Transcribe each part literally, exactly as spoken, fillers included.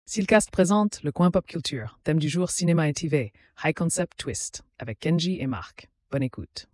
Silcast présente le coin pop culture. Thème du jour cinéma et T V. High Concept Twist avec Kenji et Marc. Bonne écoute.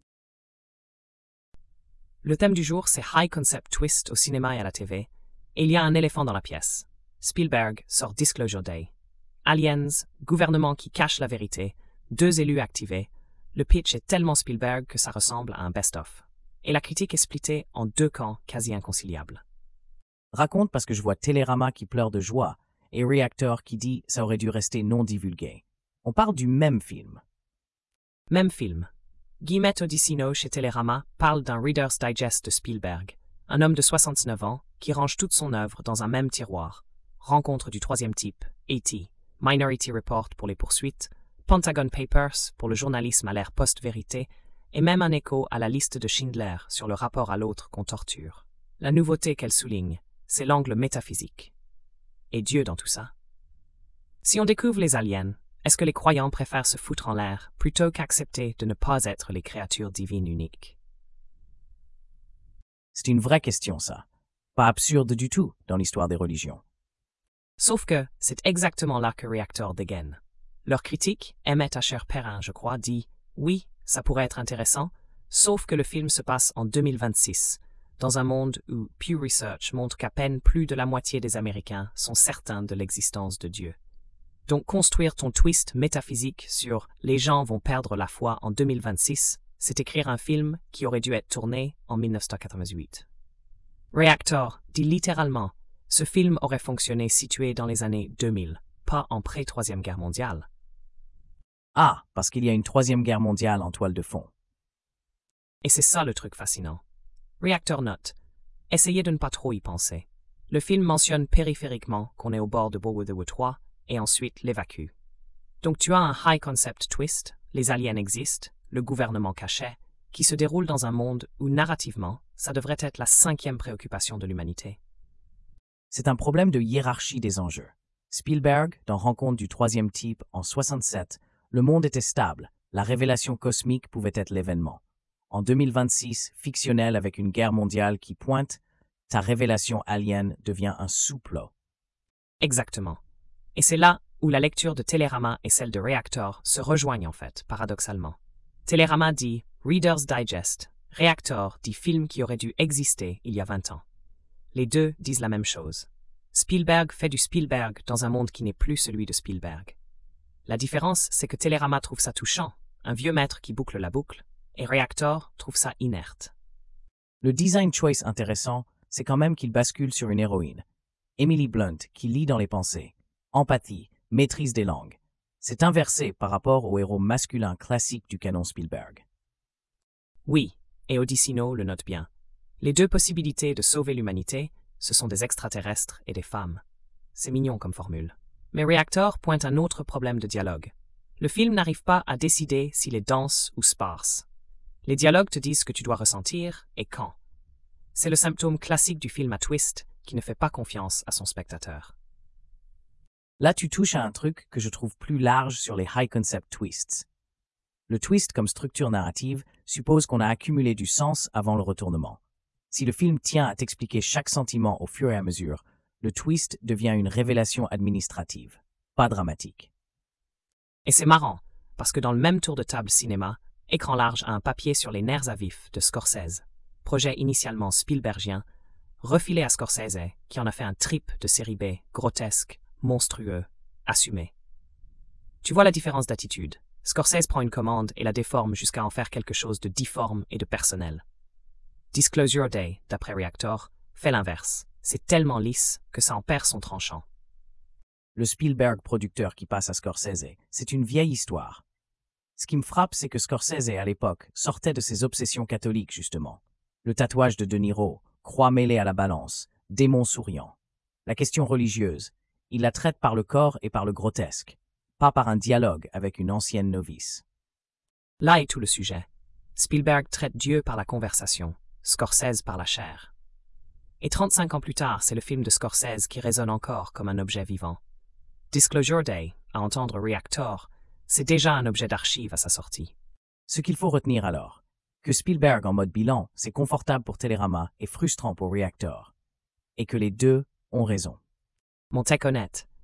Le thème du jour, c'est High Concept Twist au cinéma et à la T V. Et il y a un éléphant dans la pièce. Spielberg sort Disclosure Day. Aliens, gouvernement qui cache la vérité, deux élus activés. Le pitch est tellement Spielberg que ça ressemble à un best-of. Et la critique est splittée en deux camps quasi inconciliables. Raconte parce que je vois Télérama qui pleure de joie et Reactor qui dit ça aurait dû rester non divulgué. On parle du même film. Même film. Guillemette Odissino chez Télérama parle d'un Reader's Digest de Spielberg, un homme de soixante-neuf ans qui range toute son œuvre dans un même tiroir. Rencontre du troisième type, A T, Minority Report pour les poursuites, Pentagon Papers pour le journalisme à l'ère post-vérité, et même un écho à la liste de Schindler sur le rapport à l'autre qu'on torture. La nouveauté qu'elle souligne, c'est l'angle métaphysique. Et Dieu dans tout ça? Si on découvre les aliens, est-ce que les croyants préfèrent se foutre en l'air plutôt qu'accepter de ne pas être les créatures divines uniques? C'est une vraie question, ça. Pas absurde du tout dans l'histoire des religions. Sauf que c'est exactement là que Reactor dégaine. Leur critique, Emmett Asher Perrin, je crois, dit « Oui, ça pourrait être intéressant, sauf que le film se passe en deux mille vingt-six, dans un monde où Pew Research montre qu'à peine plus de la moitié des Américains sont certains de l'existence de Dieu. Donc construire ton twist métaphysique sur « les gens vont perdre la foi en deux mille vingt-six », c'est écrire un film qui aurait dû être tourné en mille neuf cent quatre-vingt-huit. Reactor dit littéralement « ce film aurait fonctionné situé dans les années deux mille, pas en pré-troisième guerre mondiale ». Ah, parce qu'il y a une troisième guerre mondiale en toile de fond. Et c'est ça le truc fascinant. Reactor note. Essayez de ne pas trop y penser. Le film mentionne périphériquement qu'on est au bord de World War trois et ensuite l'évacue. Donc tu as un high concept twist, les aliens existent, le gouvernement cachait, qui se déroule dans un monde où narrativement, ça devrait être la cinquième préoccupation de l'humanité. C'est un problème de hiérarchie des enjeux. Spielberg, dans Rencontre du troisième type en soixante-sept, le monde était stable, la révélation cosmique pouvait être l'événement. En deux mille vingt-six, fictionnel avec une guerre mondiale qui pointe, ta révélation alien devient un sous-plot. Exactement. Et c'est là où la lecture de Télérama et celle de Reactor se rejoignent en fait, paradoxalement. Télérama dit « Reader's Digest », Reactor dit « film qui aurait dû exister il y a vingt ans ». Les deux disent la même chose. Spielberg fait du Spielberg dans un monde qui n'est plus celui de Spielberg. La différence, c'est que Télérama trouve ça touchant, un vieux maître qui boucle la boucle, et Reactor trouve ça inerte. Le design choice intéressant, c'est quand même qu'il bascule sur une héroïne. Emily Blunt, qui lit dans les pensées. Empathie, maîtrise des langues. C'est inversé par rapport au héros masculin classique du canon Spielberg. Oui, et Odissino le note bien. Les deux possibilités de sauver l'humanité, ce sont des extraterrestres et des femmes. C'est mignon comme formule. Mais Reactor pointe un autre problème de dialogue. Le film n'arrive pas à décider s'il est dense ou sparse. Les dialogues te disent ce que tu dois ressentir et quand. C'est le symptôme classique du film à twist qui ne fait pas confiance à son spectateur. Là, tu touches à un truc que je trouve plus large sur les high concept twists. Le twist comme structure narrative suppose qu'on a accumulé du sens avant le retournement. Si le film tient à t'expliquer chaque sentiment au fur et à mesure, le twist devient une révélation administrative, pas dramatique. Et c'est marrant, parce que dans le même tour de table cinéma, Écran large a un papier sur les nerfs à vif de Scorsese, projet initialement Spielbergien, refilé à Scorsese, qui en a fait un trip de série B, grotesque, monstrueux, assumé. Tu vois la différence d'attitude. Scorsese prend une commande et la déforme jusqu'à en faire quelque chose de difforme et de personnel. Disclosure Day, d'après Reactor, fait l'inverse. C'est tellement lisse que ça en perd son tranchant. Le Spielberg producteur qui passe à Scorsese, c'est une vieille histoire. Ce qui me frappe, c'est que Scorsese, à l'époque, sortait de ses obsessions catholiques, justement. Le tatouage de De Niro, croix mêlée à la balance, démon souriant. La question religieuse, il la traite par le corps et par le grotesque, pas par un dialogue avec une ancienne novice. Là est tout le sujet. Spielberg traite Dieu par la conversation, Scorsese par la chair. Et trente-cinq ans plus tard, c'est le film de Scorsese qui résonne encore comme un objet vivant. Disclosure Day, à entendre Reactor, c'est déjà un objet d'archive à sa sortie. Ce qu'il faut retenir alors, que Spielberg en mode bilan, c'est confortable pour Télérama et frustrant pour Reactor. Et que les deux ont raison. Mon tech honnête,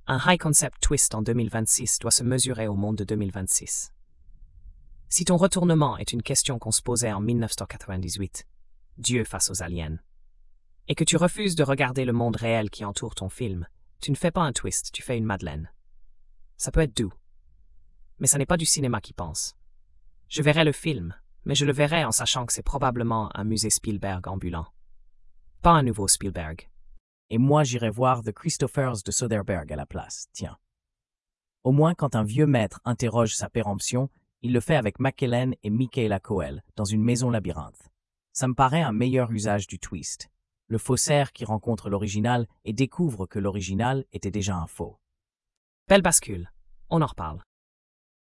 Un high concept twist en deux mille vingt-six doit se mesurer au monde de deux mille vingt-six. Si ton retournement est une question qu'on se posait en mille neuf cent quatre-vingt-dix-huit, Dieu face aux aliens, et que tu refuses de regarder le monde réel qui entoure ton film, tu ne fais pas un twist, tu fais une madeleine. Ça peut être doux, mais ça n'est pas du cinéma qui pense. Je verrai le film, mais je le verrai en sachant que c'est probablement un musée Spielberg ambulant. Pas un nouveau Spielberg. Et moi j'irai voir The Christophers de Soderbergh à la place, tiens. Au moins quand un vieux maître interroge sa péremption, il le fait avec McKellen et Michaela Coel dans une maison labyrinthe. Ça me paraît un meilleur usage du twist. Le faussaire qui rencontre l'original et découvre que l'original était déjà un faux. Belle bascule. On en reparle.